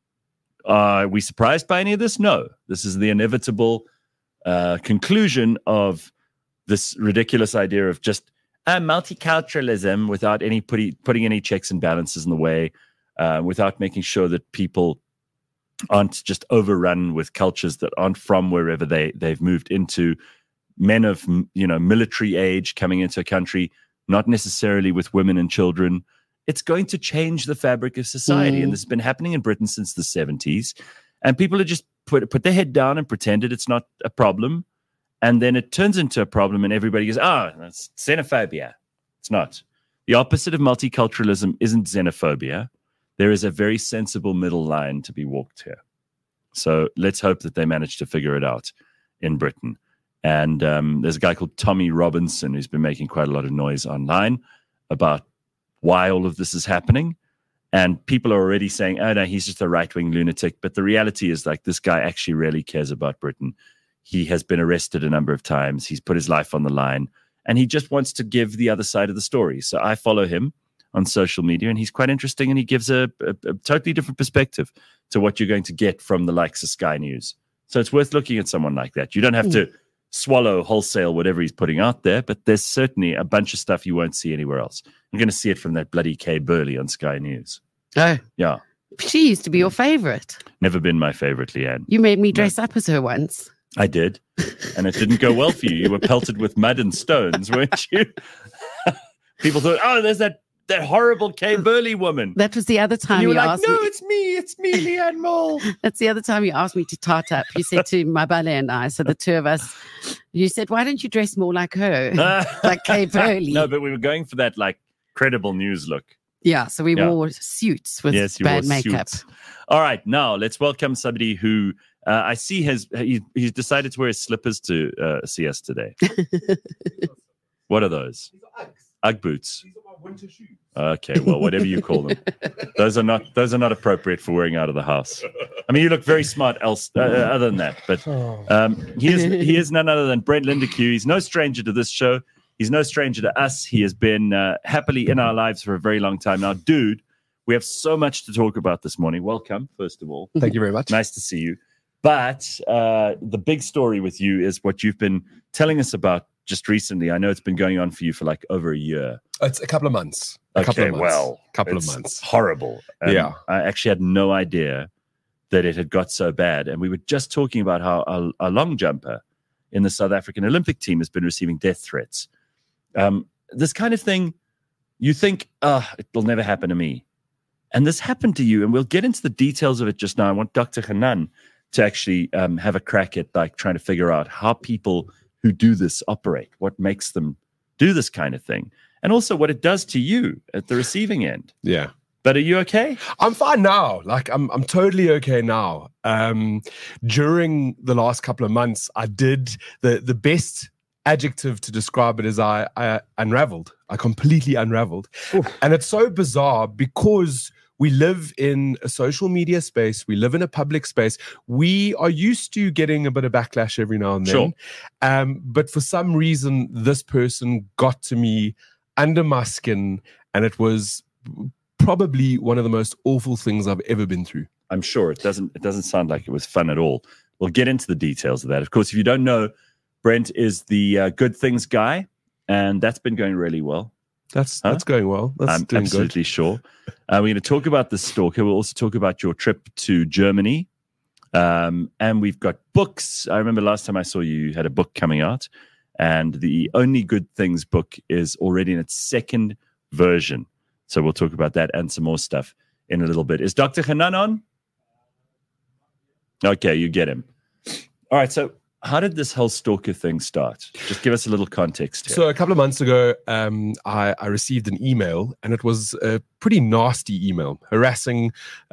are we surprised by any of this? No. This is the inevitable conclusion of this ridiculous idea of just multiculturalism without any putting any checks and balances in the way, without making sure that people aren't just overrun with cultures that aren't from wherever they've moved into. Men of military age coming into a country, not necessarily with women and children. It's going to change the fabric of society. And this has been happening in Britain since the 70s. And people are just put their head down and pretended it's not a problem. And then it turns into a problem and everybody goes, that's xenophobia. It's not. The opposite of multiculturalism isn't xenophobia. There is a very sensible middle line to be walked here. So let's hope that they manage to figure it out in Britain. And there's a guy called Tommy Robinson who's been making quite a lot of noise online about why all of this is happening. And people are already saying, oh, no, he's just a right-wing lunatic. But the reality is, this guy actually really cares about Britain. He has been arrested a number of times. He's put his life on the line. And he just wants to give the other side of the story. So I follow him on social media, and he's quite interesting. And he gives a totally different perspective to what you're going to get from the likes of Sky News. So it's worth looking at someone like that. You don't have to swallow wholesale whatever he's putting out there, but there's certainly a bunch of stuff you won't see anywhere else. You're going to see it from that bloody Kay Burley on Sky News. Oh, Yeah. she used to be your favorite. Never been my favorite, Leanne. You made me dress up as her once. I did. And it didn't go well for you. You were pelted with mud and stones, weren't you? People thought, there's that horrible Kay Burley woman. That was the other And time you you, were like, asked no, me. it's me, Leanne Mole. That's the other time you asked me to tart up. You said to Mabale and I, so the two of us, you said, why don't you dress more like her? Like Kay Burley. No, but we were going for that credible news look. Yeah, so we wore suits with Yes, you bad wore makeup. suits. All right, now let's welcome somebody who I see he's decided to wear his slippers to see us today. What are those? Ugg boots. Okay, well, whatever you call them, those are not appropriate for wearing out of the house. I mean, you look very smart. Other than that, but he is none other than Brent Lindeque. He's no stranger to this show. He's no stranger to us. He has been happily in our lives for a very long time now, dude. We have so much to talk about this morning. Welcome, first of all. Thank you very much. Nice to see you. But the big story with you is what you've been telling us about just recently? I know it's been going on for you for like over a year. It's a couple of months. Couple of months. Horrible. Yeah. I actually had no idea that it had got so bad. And we were just talking about how a long jumper in the South African Olympic team has been receiving death threats. This kind of thing, you think, it'll never happen to me. And this happened to you. And we'll get into the details of it just now. I want Dr. Hanan to actually have a crack at like trying to figure out how people who do this operate, what makes them do this kind of thing, and also what it does to you at the receiving end. Yeah. But are you okay? I'm fine now. Like I'm totally okay now. During the last couple of months, I did the best adjective to describe it is I unraveled. I completely unraveled. And it's so bizarre because we live in a social media space. We live in a public space. We are used to getting a bit of backlash every now and then. Sure. But for some reason, this person got to me under my skin, and it was probably one of the most awful things I've ever been through. I'm sure it doesn't sound like it was fun at all. We'll get into the details of that. Of course, if you don't know, Brent is the Good Things guy, and that's been going really well. That's going well. That's I'm doing absolutely good. Sure. We're going to talk about the stalker. We'll also talk about your trip to Germany. And we've got books. I remember last time I saw you had a book coming out, and the Only Good Things book is already in its second version. So we'll talk about that and some more stuff in a little bit. Is Dr. Hanan on? Okay, you get him. All right, so how did this whole stalker thing start? Just give us a little context here. So a couple of months ago, I received an email, and it was a pretty nasty email, harassing.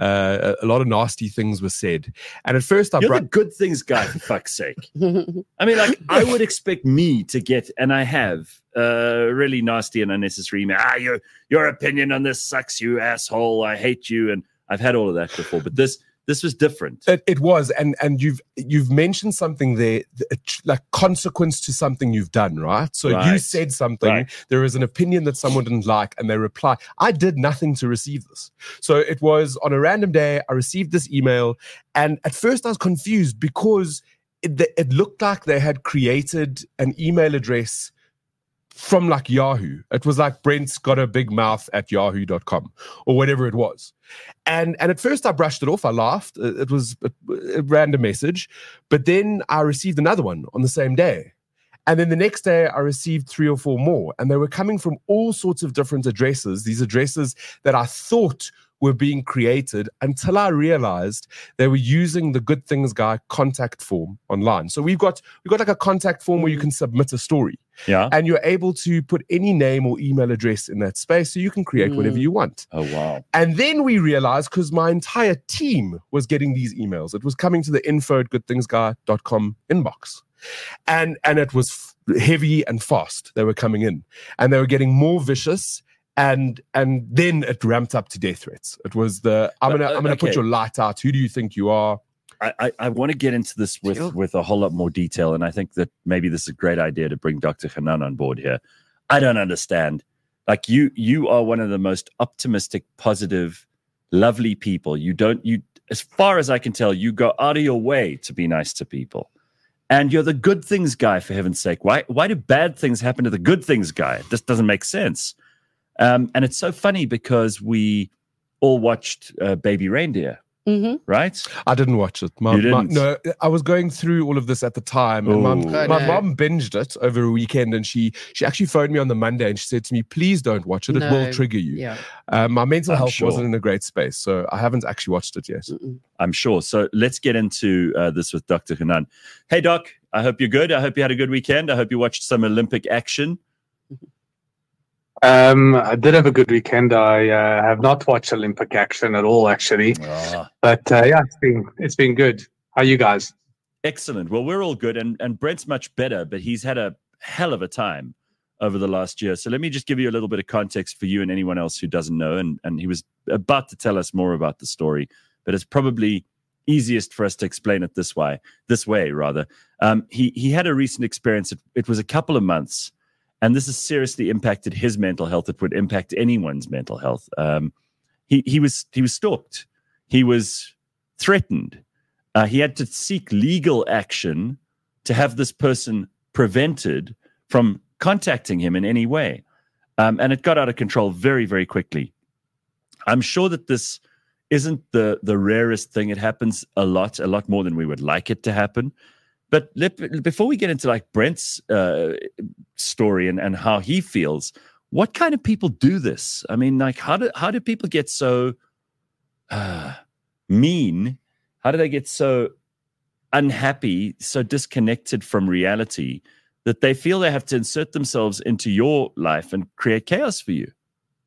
A lot of nasty things were said. And at first, You're the Good Things guy, for fuck's sake. I mean, like, I would expect me to get, and I have, really nasty and unnecessary email. Your opinion on this sucks, you asshole. I hate you. And I've had all of that before, but this was different. It was, and you've mentioned something there, like consequence to something you've done, right? So Right. you said something, Right. there is an opinion that someone didn't like, and they reply, I did nothing to receive this. So it was on a random day, I received this email, and at first I was confused because it looked like they had created an email address from like Yahoo. It was like Brent's got a big mouth at yahoo.com or whatever it was. And at first I brushed it off. I laughed. It was a random message. But then I received another one on the same day. And then the next day I received 3 or 4 more. And they were coming from all sorts of different addresses, these addresses that I thought were being created, until I realized they were using the Good Things Guy contact form online. So we've got like a contact form where you can submit a story. Yeah. And you're able to put any name or email address in that space, so you can create whatever you want. Oh, wow. And then we realized, because my entire team was getting these emails, it was coming to the info@goodthingsguy.com inbox. And it was heavy and fast. They were coming in, and they were getting more vicious. And then it ramped up to death threats. It was I'm gonna put okay. your light out. Who do you think you are? I want to get into this with a whole lot more detail, and I think that maybe this is a great idea to bring Dr. Hanan on board here. I don't understand. Like you are one of the most optimistic, positive, lovely people. You as far as I can tell, you go out of your way to be nice to people. And you're the Good Things guy, for heaven's sake. Why do bad things happen to the Good Things guy? This doesn't make sense. And it's so funny because we all watched Baby Reindeer, right? I didn't watch it. You didn't? No, I was going through all of this at the time. And Oh. my mom binged it over a weekend, and she actually phoned me on the Monday, and she said to me, please don't watch it. It will No. trigger you. Yeah. My mental I'm health sure. wasn't in a great space, so I haven't actually watched it yet. I'm sure. So let's get into this with Dr. Hanan. Hey, Doc, I hope you're good. I hope you had a good weekend. I hope you watched some Olympic action. I did have a good weekend. I have not watched Olympic action at all, actually. But yeah, it's been good. How are you guys? Excellent. Well, we're all good, and Brent's much better, but he's had a hell of a time over the last year. So let me just give you a little bit of context for you and anyone else who doesn't know. And he was about to tell us more about the story, but it's probably easiest for us to explain it this way. He had a recent experience. It was a couple of months. And this has seriously impacted his mental health. It would impact anyone's mental health. He was stalked. He was threatened. He had to seek legal action to have this person prevented from contacting him in any way. And it got out of control very, very quickly. I'm sure that this isn't the rarest thing. It happens a lot more than we would like it to happen. But before we get into like Brent's story and how he feels, what kind of people do this? I mean, like, how do people get so mean? How do they get so unhappy, so disconnected from reality that they feel they have to insert themselves into your life and create chaos for you?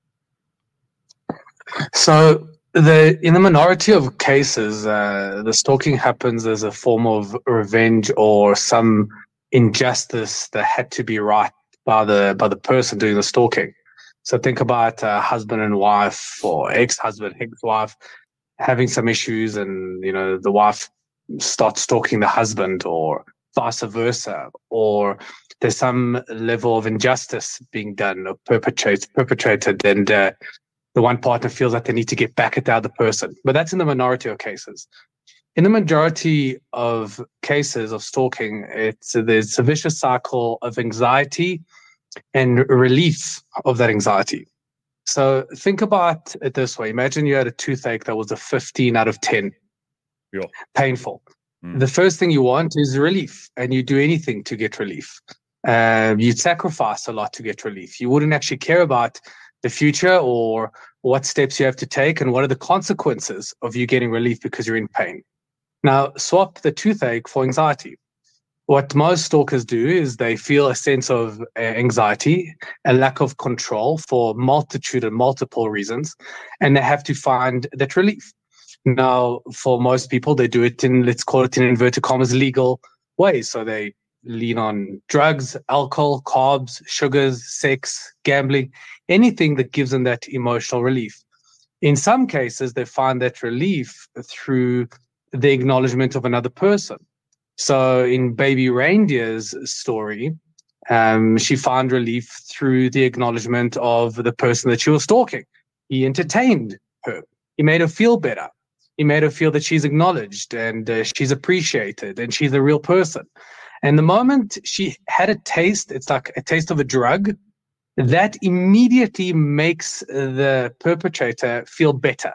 So in the minority of cases, the stalking happens as a form of revenge or some injustice that had to be right by the person doing the stalking. So think about a husband and wife, or ex-husband, ex-wife, having some issues, and the wife starts stalking the husband, or vice versa, or there's some level of injustice being done or perpetrated, and the one partner feels that they need to get back at the other person. But that's in the minority of cases. In the majority of cases of stalking, there's a vicious cycle of anxiety and relief of that anxiety. So think about it this way. Imagine you had a toothache that was a 15 out of 10. Yeah. Painful. The first thing you want is relief, and you do anything to get relief. You'd sacrifice a lot to get relief. You wouldn't actually care about the future or what steps you have to take and what are the consequences of you getting relief because you're in pain. Now, swap the toothache for anxiety. What most stalkers do is they feel a sense of anxiety, a lack of control for multitude and multiple reasons, and they have to find that relief. Now, for most people, they do it in, let's call it in inverted commas, legal ways. So they lean on drugs, alcohol, carbs, sugars, sex, gambling, anything that gives them that emotional relief. In some cases, they find that relief through the acknowledgement of another person. So in Baby Reindeer's story, she found relief through the acknowledgement of the person that she was stalking. He entertained her. He made her feel better. He made her feel that she's acknowledged and she's appreciated and she's a real person. And the moment she had a taste, it's like a taste of a drug, that immediately makes the perpetrator feel better.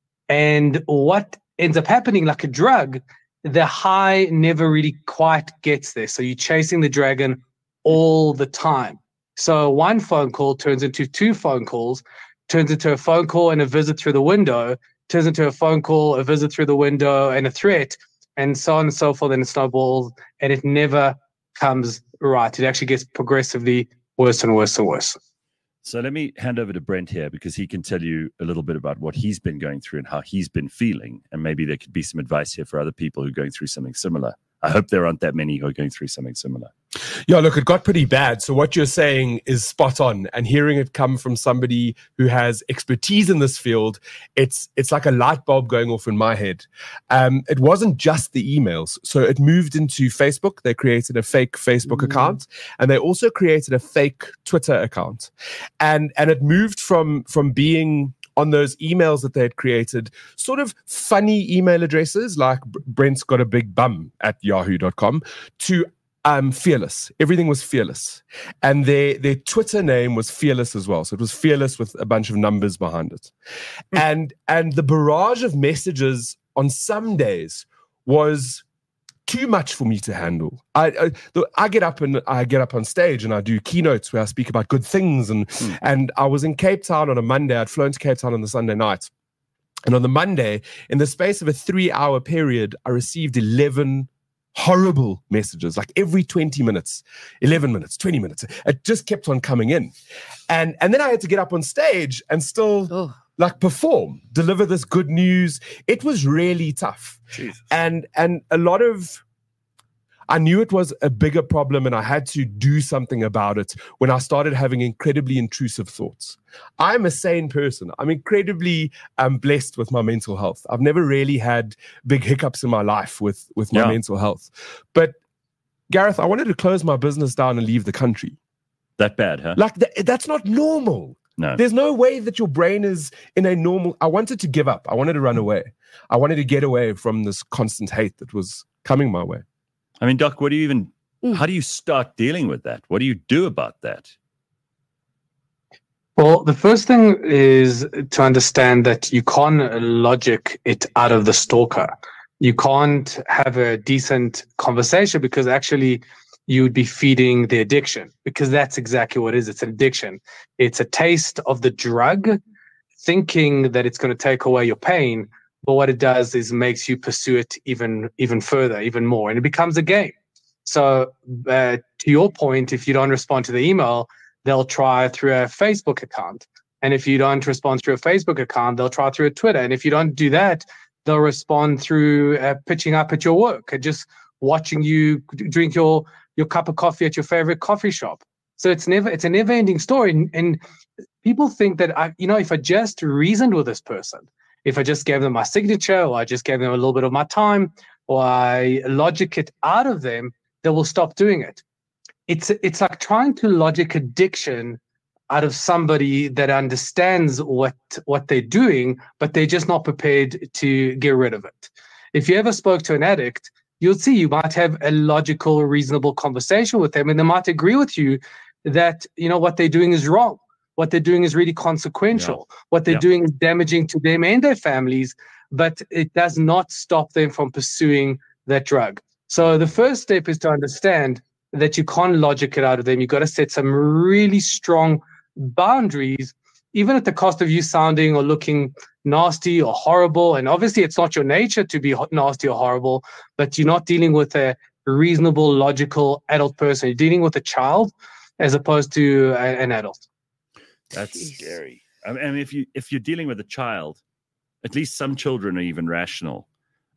And what ends up happening, like a drug, the high never really quite gets there. So you're chasing the dragon all the time. So one phone call turns into two phone calls, turns into a phone call and a visit through the window, turns into a phone call, a visit through the window, and a threat, and so on and so forth, and it snowballs, and it never comes right. It actually gets progressively worse and worse and worse. So let me hand over to Brent here, because he can tell you a little bit about what he's been going through and how he's been feeling, and maybe there could be some advice here for other people who are going through something similar. I hope there aren't that many who are going through something similar. Yeah, look, it got pretty bad. So what you're saying is spot on. And hearing it come from somebody who has expertise in this field, it's like a light bulb going off in my head. It wasn't just the emails. So it moved into Facebook. They created a fake Facebook account, and they also created a fake Twitter account. And it moved from being on those emails that they had created, sort of funny email addresses like Brent's got a big bum at yahoo.com, to fearless. Everything was fearless. And their Twitter name was fearless as well. So it was fearless with a bunch of numbers behind it. And the barrage of messages on some days was too much for me to handle. I get up on stage and I do keynotes where I speak about good things. And I was in Cape Town on a Monday. I'd flown to Cape Town on the Sunday night. And on the Monday, in the space of a 3-hour period, I received 11 horrible messages, like every 20 minutes, 11 minutes, 20 minutes. It just kept on coming in. And then I had to get up on stage and still like perform, deliver this good news. It was really tough. Jesus. And a lot of, I knew it was a bigger problem and I had to do something about it when I started having incredibly intrusive thoughts. I'm a sane person. I'm incredibly blessed with my mental health. I've never really had big hiccups in my life with my mental health. But Gareth, I wanted to close my business down and leave the country. That bad, huh? Like that's not normal. No. There's no way that your brain is in a normal. I wanted to give up. I wanted to run away. I wanted to get away from this constant hate that was coming my way. I mean, Doc, what do you even how do you start dealing with that? What do you do about that? Well, the first thing is to understand that you can't logic it out of the stalker. You can't have a decent conversation because actually you would be feeding the addiction, because that's exactly what it is. It's an addiction. It's a taste of the drug, thinking that it's going to take away your pain. But what it does is makes you pursue it even further, even more. And it becomes a game. So to your point, if you don't respond to the email, they'll try through a Facebook account. And if you don't respond through a Facebook account, they'll try through a Twitter. And if you don't do that, they'll respond through pitching up at your work and just watching you drink your cup of coffee at your favorite coffee shop. So it's a never ending story. And people think that, if I just reasoned with this person, if I just gave them my signature, or I just gave them a little bit of my time, or I logic it out of them, they will stop doing it. It's like trying to logic addiction out of somebody that understands what they're doing, but they're just not prepared to get rid of it. If you ever spoke to an addict, you'll see you might have a logical, reasonable conversation with them, and they might agree with you that, what they're doing is wrong. What they're doing is really consequential. Yeah. What they're doing is damaging to them and their families, but it does not stop them from pursuing that drug. So the first step is to understand that you can't logic it out of them. You've got to set some really strong boundaries, even at the cost of you sounding or looking nasty or horrible. And obviously it's not your nature to be nasty or horrible, but you're not dealing with a reasonable, logical adult person. You're dealing with a child as opposed to an adult. That's scary. I mean, if you're dealing with a child, at least some children are even rational.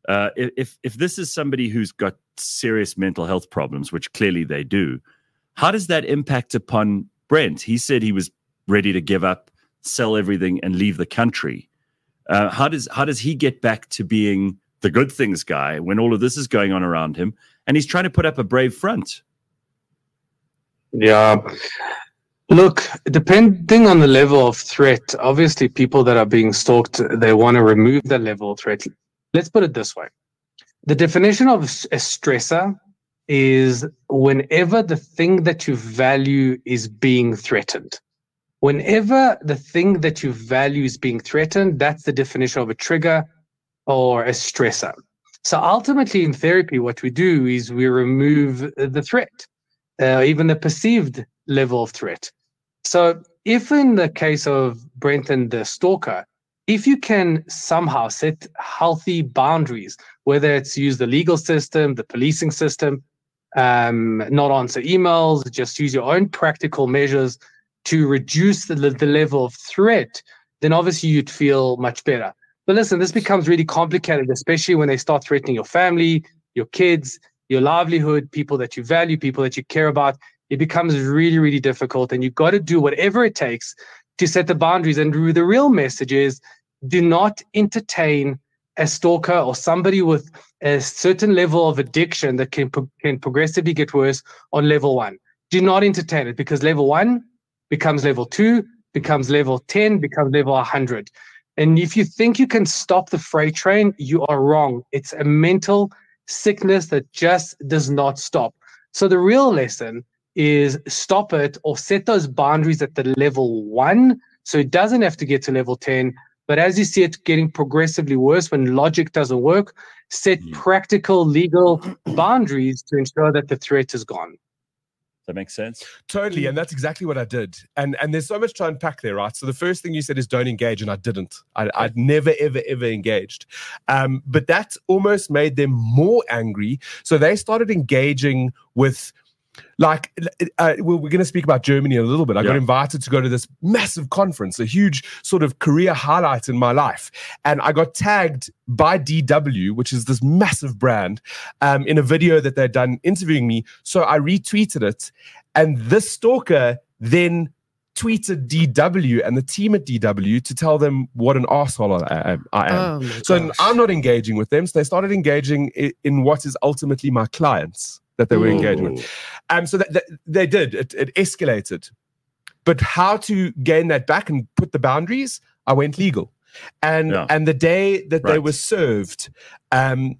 If this is somebody who's got serious mental health problems, which clearly they do, how does that impact upon Brent? He said he was ready to give up, sell everything, and leave the country. How does he get back to being the good things guy when all of this is going on around him, and he's trying to put up a brave front? Yeah. Look, depending on the level of threat, obviously people that are being stalked, they want to remove that level of threat. Let's put it this way. The definition of a stressor is whenever the thing that you value is being threatened. Whenever the thing that you value is being threatened, that's the definition of a trigger or a stressor. So ultimately in therapy, what we do is we remove the threat, even the perceived level of threat. So if in the case of Brent and the stalker, if you can somehow set healthy boundaries, whether it's use the legal system, the policing system, not answer emails, just use your own practical measures to reduce the level of threat, then obviously you'd feel much better. But listen, this becomes really complicated, especially when they start threatening your family, your kids, your livelihood, people that you value, people that you care about. It becomes really, really difficult, and you've got to do whatever it takes to set the boundaries. And the real message is, do not entertain a stalker or somebody with a certain level of addiction that can progressively get worse on level 1. Do not entertain it, because level 1 becomes level 2, becomes level 10, becomes level 100. And if you think you can stop the freight train, you are wrong. It's a mental sickness that just does not stop. So the real lesson is stop it, or set those boundaries at the level 1 so it doesn't have to get to level 10. But as you see it getting progressively worse when logic doesn't work, set practical legal boundaries to ensure that the threat is gone. That makes sense. Totally. And that's exactly what I did. And there's so much to unpack there, right? So the first thing you said is don't engage, and I didn't. I'd never, ever, ever engaged. But that almost made them more angry. So they started engaging with, like, we're going to speak about Germany in a little bit. I got invited to go to this massive conference, a huge sort of career highlight in my life. And I got tagged by DW, which is this massive brand, in a video that they'd done interviewing me. So I retweeted it. And this stalker then tweeted DW and the team at DW to tell them what an arsehole I am. Oh So I'm not engaging with them. So they started engaging in what is ultimately my clients that they were engaging with. So that they did. It escalated. But how to gain that back and put the boundaries? I went legal. And the day that they were served, and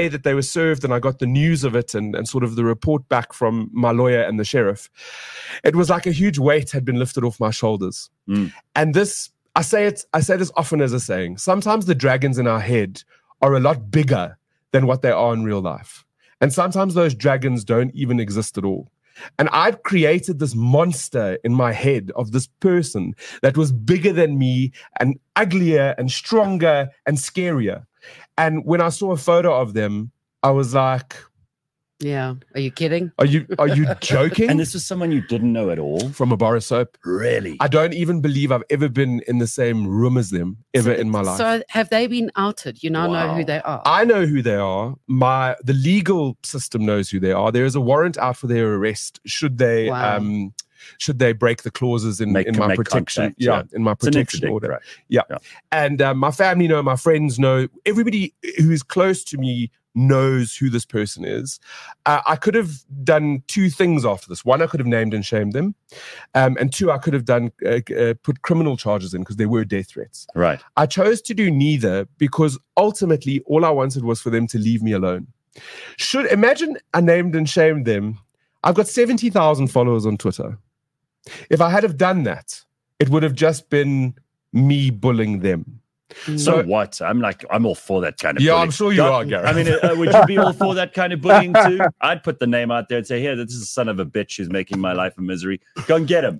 I got the news of it and sort of the report back from my lawyer and the sheriff, it was like a huge weight had been lifted off my shoulders. And this, I say this often as a saying, sometimes the dragons in our head are a lot bigger than what they are in real life. And sometimes those dragons don't even exist at all. And I'd created this monster in my head of this person that was bigger than me and uglier and stronger and scarier. And when I saw a photo of them, I was like, Yeah. Are you kidding? Are you joking? And this was someone you didn't know at all? From a bar of soap. Really? I don't even believe I've ever been in the same room as them ever in my life. So have they been outed? You now know who they are. I know who they are. The legal system knows who they are. There is a warrant out for their arrest should they break the clauses in my protection. Contact, in my protection order. Right. Yeah. And my family know, my friends know, everybody who is close to me knows who this person is. I could have done two things after this. One, I could have named and shamed them. And two, I could have done put criminal charges in because there were death threats. Right. I chose to do neither because ultimately all I wanted was for them to leave me alone. Imagine I named and shamed them. I've got 70,000 followers on Twitter. If I had have done that, it would have just been me bullying them. So what? I'm all for that kind of bullying. I'm sure you are, Gareth. I mean, would you be all for that kind of bullying too? I'd put the name out there and say, here, this is a son of a bitch who's making my life a misery. Go and get him.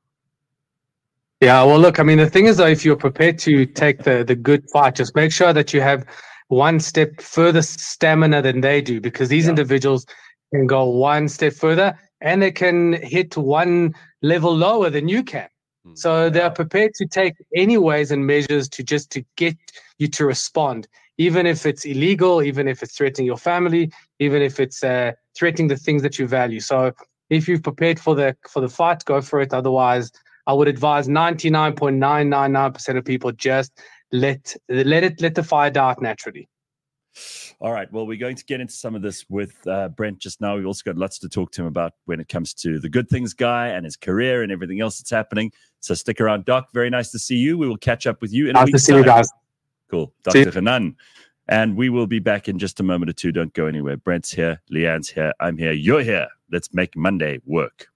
Yeah, well, look, I mean, the thing is, though, if you're prepared to take the good fight, just make sure that you have one step further stamina than they do, because these individuals can go one step further and they can hit one level lower than you can. So they're prepared to take any ways and measures to get you to respond, even if it's illegal, even if it's threatening your family, even if it's threatening the things that you value. So if you've prepared for the fight, go for it. Otherwise, I would advise 99.999% of people just let the fire die out naturally. All right. Well, we're going to get into some of this with Brent just now. We've also got lots to talk to him about when it comes to the Good Things guy and his career and everything else that's happening. So stick around, Doc. Very nice to see you. We will catch up with you in a week's time. Nice to see you guys. Cool. Dr. Hanan. And we will be back in just a moment or two. Don't go anywhere. Brent's here. Leanne's here. I'm here. You're here. Let's make Monday work.